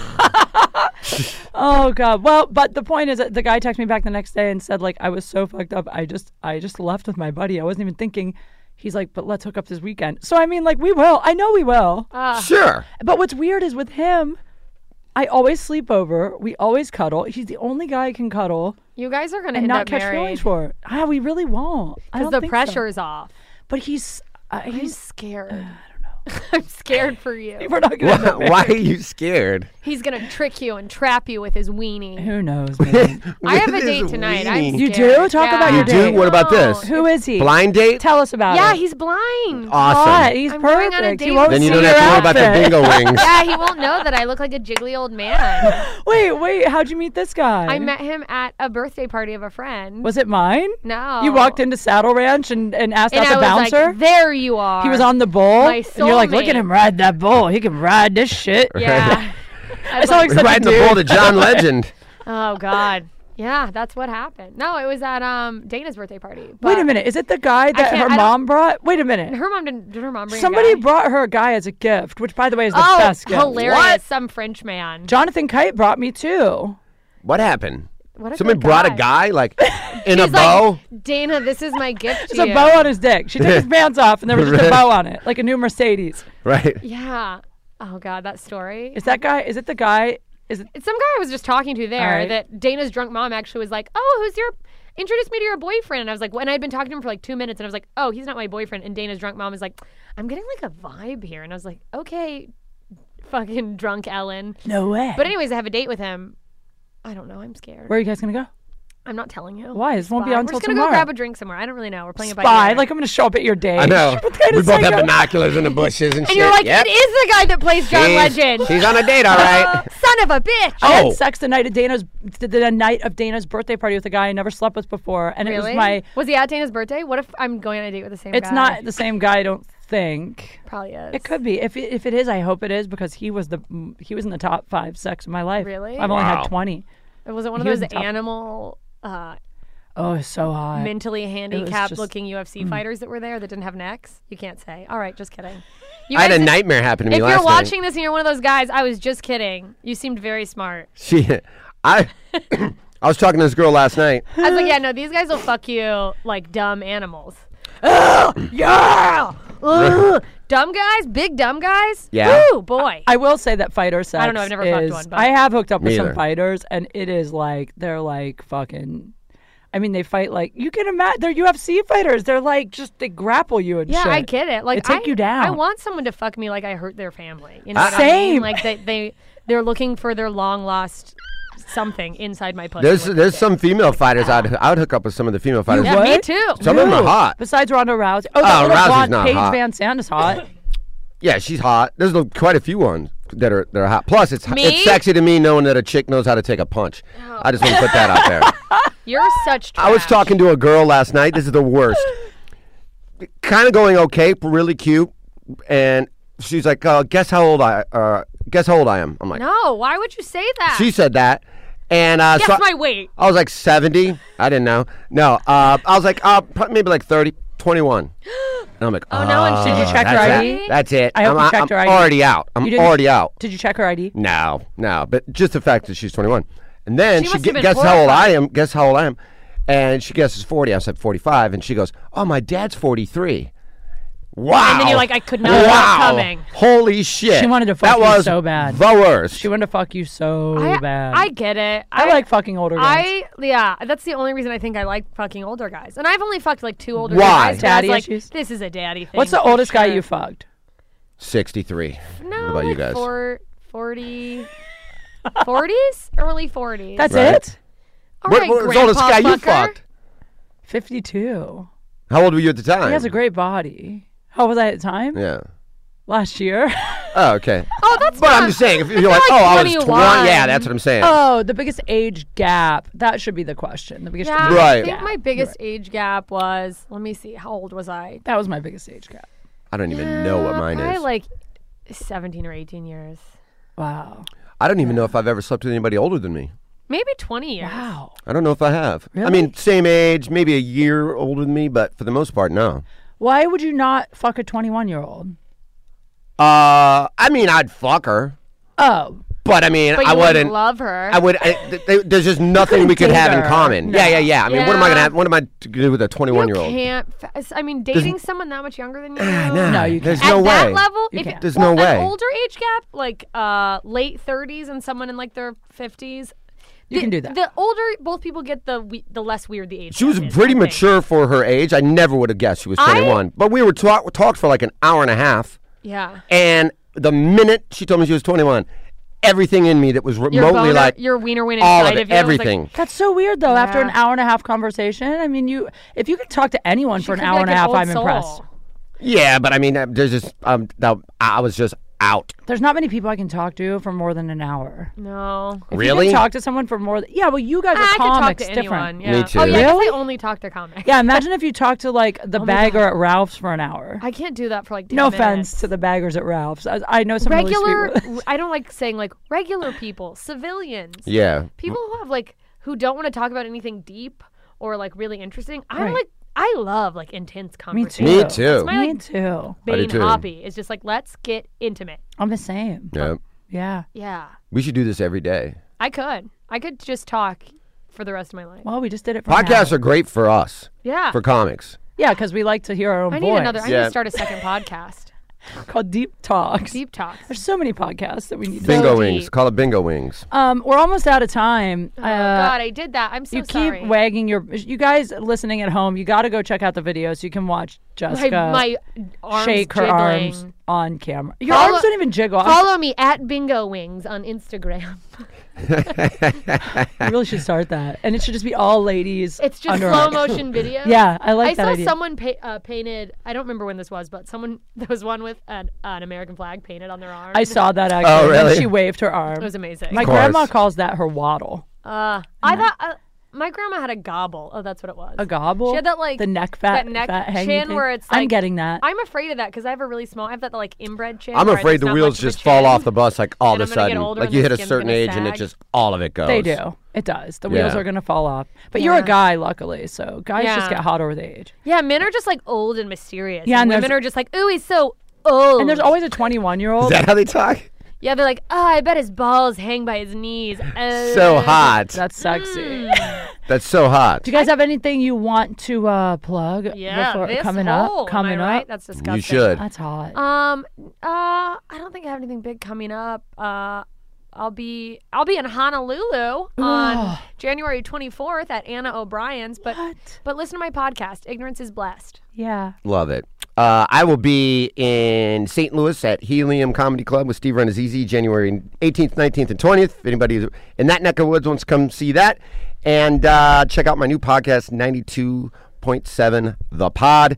Oh God. Well, but the point is, that the guy texted me back the next day and said, like, I was so fucked up. I just, I just left with my buddy. I wasn't even thinking. He's like, but let's hook up this weekend. So I mean, like, we will. I know we will. Uh, Sure. But what's weird is with him, I always sleep over. We always cuddle. He's the only guy I can cuddle you guys are gonna and end not up catch married feelings for. Ah, we really won't. I because don't the think pressure so. is off. But he's, uh, I'm he's. scared. I'm scared for you. We're not gonna. Why, get married. why are you scared? He's gonna trick you and trap you with his weenie. Who knows, man? I have a With date his tonight. weenie. I'm You scared. do? Talk Yeah. about You your do? date. What about No. this? Who is he? Blind date? Tell us about Yeah, it. he's blind. Awesome. What? He's I'm going perfect. on a He date won't Then you see don't your have to worry about the outfit. bingo wings. Yeah, he won't know that I look like a jiggly old man. Wait, wait. How'd you meet this guy? I met him at a birthday party of a friend. Was it mine? no. You walked into Saddle Ranch and, and asked and out I the was bouncer? like, there you are. He was on the bull. My and you're like, look at soulmate. him ride that bull. He can ride this shit. Yeah. I I was saw like, like such a Riding the dude. bull to John Legend. oh God. Yeah, that's what happened. No, it was at um Dana's birthday party. Wait but a minute. Is it the guy that can't- her I don't- mom brought? Wait a minute. Her mom didn't. Did her mom bring Somebody a guy? brought her a guy as a gift, which, by the way, is the Oh, best gift. hilarious! What? Some French man. Jonathan Kite brought me too. What happened? What a Someone good brought a guy. guy like in a He's bow. like, Dana, this is my gift to There's a you. bow on his dick. She took his pants off, and there was just a bow on it, like a new Mercedes. Right. Yeah. Oh God, that story. Is that guy? Is it the guy? Is it? It's some guy I was just talking to there All right. that Dana's drunk mom actually was like, oh, who's your, introduce me to your boyfriend. And I was like, and I'd been talking to him for like two minutes and I was like, oh, he's not my boyfriend. And Dana's drunk mom is like, I'm getting like a vibe here. And I was like, okay, fucking drunk Ellen. No way. But anyways, I have a date with him. I don't know. I'm scared. Where are you guys gonna go? I'm not telling you. Why? This won't be Spy. on We're till just gonna tomorrow. go grab a drink somewhere. I don't really know. We're playing it by Spy. ear. Like I'm gonna show up at your date. I know. What kind We of both have psycho- binoculars in the bushes and, and shit. you're like, Yep. it is the guy that plays John She's- Legend. She's on a date, all right. Son of a bitch. I Oh. had sex the night of Dana's the, the night of Dana's birthday party with a guy I never slept with before, and Really? it was my. Was he at Dana's birthday? What if I'm going on a date with the same It's guy? not the same guy. I don't think. Probably is. It could be. If it, if it is, I hope it is because he was the he was in the top five sex of my life. Really? I've only Wow. had twenty. Was it one of He was those the top- animal, uh, Oh, it's so hot. mentally handicapped just- looking U F C fighters that were there that didn't have necks? You can't say. All right, just kidding. You I had a guys- nightmare happen to me If last you're night. watching this and you're one of those guys, I was just kidding. You seemed very smart. She, I, I was talking to this girl last night. I was like, yeah, no, these guys will fuck you like dumb animals. Yeah. Ugh. Dumb guys, big dumb guys. Yeah. Woo, boy. I will say that fighter sex. I don't know, I've never fucked is- one, but- I have hooked up with Me some either. fighters, and it is like they're like fucking. I mean, they fight like you can imagine. They're U F C fighters. They're like just they grapple you and yeah, shit. I get it. Like They take I, you down. I want someone to fuck me like I hurt their family. You know Uh, what I mean? Same. Like they they they're looking for their long lost something inside my pussy. There's with there's it. some female fighters. I'd I would hook up with some of the female fighters. Yeah, What? me too. Some of them are Who? hot. Besides Ronda Rousey. Oh, Oh, that little Rousey's blonde not Paige hot. Van Sant is hot. Yeah, she's hot. There's a- quite a few ones that are that are hot. Plus, it's Me? it's sexy to me knowing that a chick knows how to take a punch. I just want to put that out there. You're such trash. I was talking to a girl last night. This is the worst. Kind of going okay, really cute, and she's like, uh, "Guess how old I uh, guess how old I am?" I'm like, No, why would you say that? She said that, and uh, Guess so my weight. I was like seventy. I didn't know. No, uh, I was like uh, pro- maybe like thirty, twenty-one. And I'm like, Oh, no, and Did you "Oh, check her that's I D? it. That's it. I hope I'm, you checked I'm her I D. already out. I'm You didn't- already out. Did you check her I D? No, no, but just the fact that she's twenty-one. And then She she, must gu- have been guess how old I horrified. am. Guess how old I am. And she guesses forty. I said forty-five. And she goes, "Oh, my dad's forty-three." Wow. And then you're like, I could not wow. stop coming. Holy shit. She wanted to that fuck you was so bad. The worst. She wanted to fuck you so I, bad. I get it. I like fucking older guys. I yeah, that's the only reason I think I like fucking older guys. And I've only fucked like two older Why? guys. but I was Daddy like, issues? This is a daddy thing. What's the for oldest guy sure. you fucked? sixty-three. No, What about like you guys? Four, forty, forties, early forties. That's Right. it? All What, right, what was the oldest grandpa guy you fucker. fucked? fifty-two. How old were you at the time? He has a great body. How was I at the time? Yeah. Last year. Oh, okay. Oh, that's But not, I'm just saying, if you're feel like, like oh, I was twenty-one. twenty. Yeah, that's what I'm saying. Oh, the biggest age gap. That should be the question. The biggest Yeah, age Right. I think gap. my biggest age gap was. Let me see. How old was I? That was my biggest age gap. I don't even know what Uh, mine probably is. like seventeen or eighteen years. Wow. I don't even know if I've ever slept with anybody older than me. Maybe twenty years. Wow. I don't know if I have. I Really? mean, same age, maybe a year older than me, but for the most part, no. Why would you not fuck a twenty-one-year-old? Uh, I mean, I'd fuck her, Oh. but I mean, But you I wouldn't wouldn't. love her. I would. I, th- th- there's just nothing couldn't we could date have in her. common. No. Yeah, yeah, yeah. I mean, what am I gonna Yeah. have? What am I to do with a you twenty-one-year-old? can't. f- I mean, dating someone that much younger than you. No, No, you There's can't. At no that way. level, You if can't. There's well, no way. An older age gap, like uh, late thirties, and someone in like their fifties. You can do that. The older both people get, the we- the less weird the age. She was gap is, pretty I think. mature for her age. I never would have guessed she was I- twenty-one. But we were talk talked for like an hour and a half, Yeah. and the minute she told me she was twenty-one, everything in me that was Your remotely boner, like your wiener went all inside of it, of you. It was like- everything. That's so weird, though. After an Yeah. hour and a half conversation, I mean, you if you could talk to anyone she for an could be hour like and a an half, old I'm soul. impressed. Yeah, but I mean, uh, there's just um, that, I was just out. There's not many people I can talk to for more than an hour. No. If Really? You can talk to someone for more. Than, yeah, well, you guys are I could talk comics. to different. anyone. Yeah. Me too. Oh yeah, I guess Really? I only talk to comics. Yeah, imagine if you talked to like the my bagger God. at Ralph's for an hour. I can't do that for like ten No minutes. offense to the baggers at Ralph's. I, I know some regular. Really sweet I don't like saying like regular people, civilians. Yeah. People who have like who don't want to talk about anything deep or like really interesting. I'm Right. like, I love like intense Me conversation. too. Me too. It's my Me like too. I do Bane too. hobby. It's just like, let's get intimate. I'm the same. Yeah. Yeah. Yeah, We should do this every day. I could. I could just talk for the rest of my life. Well, we just did it for Podcasts now. are great for us, Yeah. for comics. Yeah, because we like to hear our own I need voice. another. I need Yeah. to start a second podcast. Called Deep Talks. Deep talks. There's so many podcasts that we need to Bingo deep. wings. Call it bingo wings. Um, we're almost out of time. Oh Uh, God, I did that. I'm so you sorry. keep wagging your. You guys listening at home, you got to go check out the videos. You can watch my, Jessica my arms shake her jiggling. arms on camera. Your Follow- arms don't even jiggle. I'm- Follow me at Bingo Wings on Instagram. I really should start that, and it should just be all ladies. It's just under slow arms. motion video. Yeah, I like I that saw idea. someone pa- uh, painted. I don't remember when this was, but someone there was one with an, an American flag painted on their arm. I saw that actually. Oh, and really? she waved her arm. It was amazing. My Of course. grandma calls that her waddle. uh, I thought uh, my grandma had a gobble. Oh, that's what it was. A gobble. She had that like the neck fat, that neck fat hanging chin thing. where it's. I'm like- getting that. I'm afraid of that because I have a really small. I have that like inbred chin. I'm where afraid there's the not wheels much of a just fall chin. off the bus like all And of a I'm gonna get sudden. older Like and you the hit a skin's certain gonna age and it sag. just all of it goes. They do. It does. The wheels Yeah. are going to fall off. But you're a Yeah. guy, luckily, so guys just Yeah. get hotter with age. Yeah, men are just like old and mysterious. Yeah, and and women there's- are just like, ooh, he's so old. And there's always a twenty-one-year-old. Is that how they talk? yeah, they're like, oh, I bet his balls hang by his knees. Uh, So hot. That's sexy. Mm. That's so hot. Do you guys have anything you want to uh, plug Yeah, before this coming hole, up? Coming am I right? up. That's disgusting. You should. That's hot. Um, uh, I don't think I have anything big coming up. Uh, I'll be I'll be in Honolulu on January twenty-fourth at Anna O'Brien's. But What? but listen to my podcast. Ignorance is blessed. Yeah. Love it. Uh, I will be in Saint Louis at Helium Comedy Club with Steve Renazizi January eighteenth, nineteenth, and twentieth. If anybody in that neck of the woods wants to come see that. And uh, check out my new podcast, ninety-two point seven The Pod.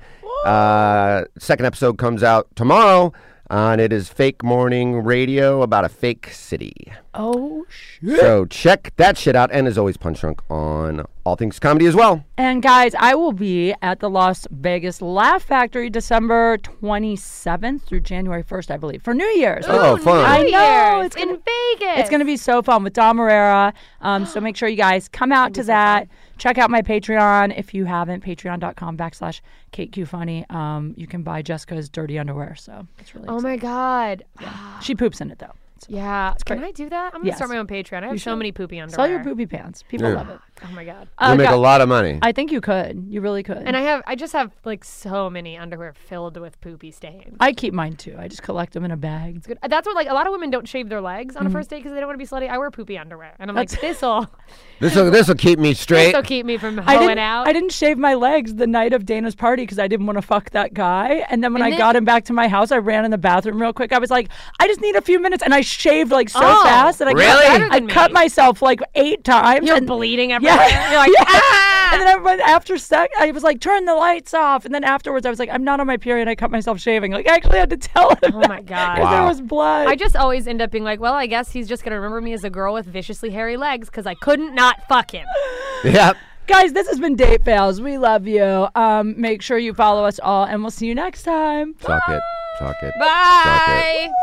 Uh, second episode comes out tomorrow. Uh, and it is fake morning radio about a fake city. Oh, shit. So check that shit out. And as always, Punch Drunk on All Things Comedy as well. And guys, I will be at the Las Vegas Laugh Factory December twenty-seventh through January first, I believe, for New Year's. Oh, Ooh, fun. New I know, Year's it's gonna- in Vegas. It's going to be so fun with Dom Herrera. Um, so make sure you guys come out to that. Check out my Patreon if you haven't. Patreon.com backslash Kate Q Funny. Um, you can buy Jessica's dirty underwear. So it's really Oh exciting. my God. She poops in it though. So Yeah. Can great. I do that? I'm gonna Yes. start my own Patreon. I have so should. many poopy underwear. Sell your poopy pants. People Yeah. love it. Oh my God. Uh, You make gu- a lot of money. I think you could. You really could. And I have I just have like so many underwear filled with poopy stains. I keep mine too. I just collect them in a bag. It's good. That's what like a lot of women don't shave their legs Mm-hmm. on a first date because they don't want to be slutty. I wear poopy underwear, and I'm like, this'll This will this will keep me straight. this'll keep me from I hoeing didn't, out. I didn't shave my legs the night of Dana's party because I didn't want to fuck that guy. And then when And I then- got him back to my house, I ran in the bathroom real quick. I was like, I just need a few minutes. And I shaved like so Oh, fast that I, really? cut, Better I than cut me. myself like eight times. You're and, bleeding everywhere. yeah. You're like, Yeah. ah! And then everyone after sex, I was like, turn the lights off. And then afterwards, I was like, I'm not on my period. I cut myself shaving. Like, I actually had to tell him. Oh my God. Because there Wow. was blood. I just always end up being like, well, I guess he's just gonna remember me as a girl with viciously hairy legs because I couldn't not fuck him. Yep. Guys, this has been Date Fails. We love you. Um, make sure you follow us all, and we'll see you next time. Talk it. Talk it. Bye.